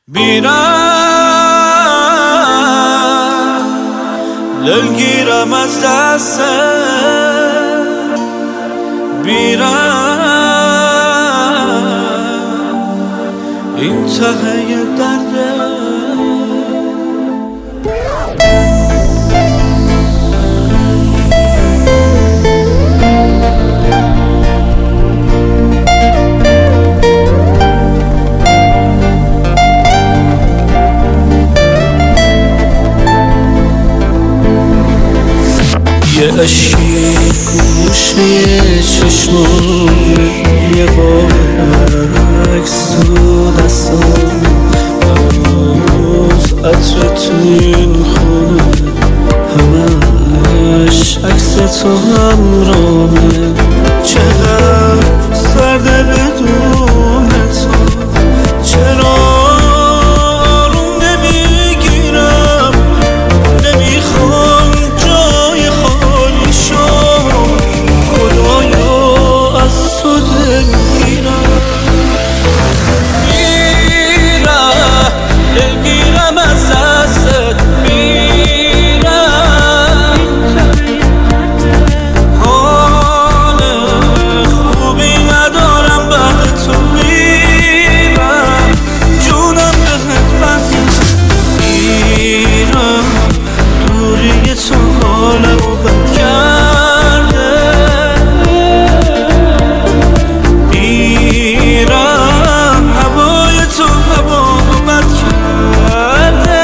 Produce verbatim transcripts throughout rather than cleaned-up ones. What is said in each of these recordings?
میرم دلگیرم از دست میرم این ته درده یه عشقی گوشه چشمان یه عکس تو دستان هنوز عطر تو این خونه همش عکس تو همرامه چقدر سرده بدون تو چرا آروم نمیگیرم نمیخوام جای خالی شو خدایا از تو دلگیرم میرم دلگیرم از دستت میرم حال خوبی ندارم بعد تو میرم جونم بهت بسته میرم دوری تو حالمو بد کرده میرم هوای تو هوامو بد کرده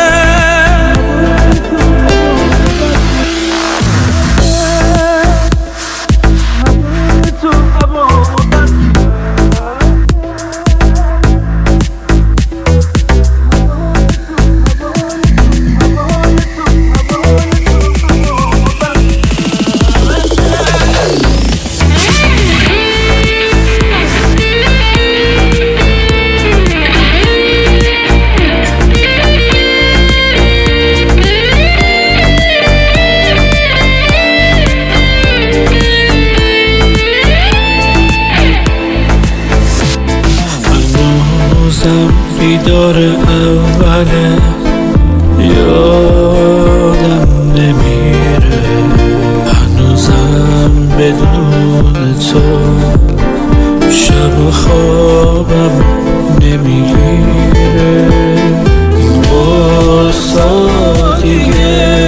تو هوامو بد بیدار اوله یادم نمیره هنوزم بدون تو شب و خوابم نمیگیره این قصه دیگه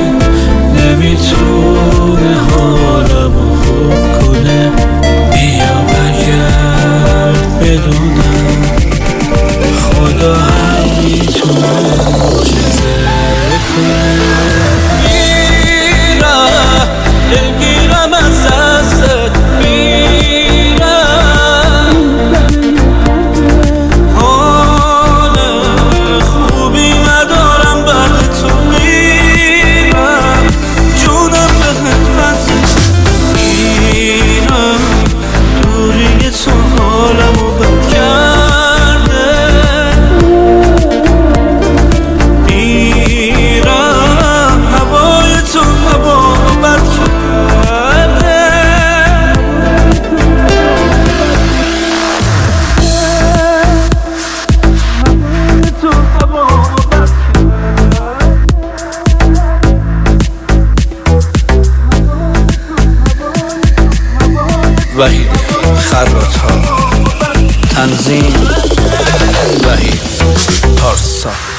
نمیتونه حالمو خوب کنه بیا برگرد بدونم خدا هم میتونه معجزه کنه میرم دلگیرم از دستت میرم حال خوبی ندارم بعد تو میرم جونم بهت بسته میرم دوری تو حالمو بد کرده وحید خرات‌ها تنظیم وحید پارسا.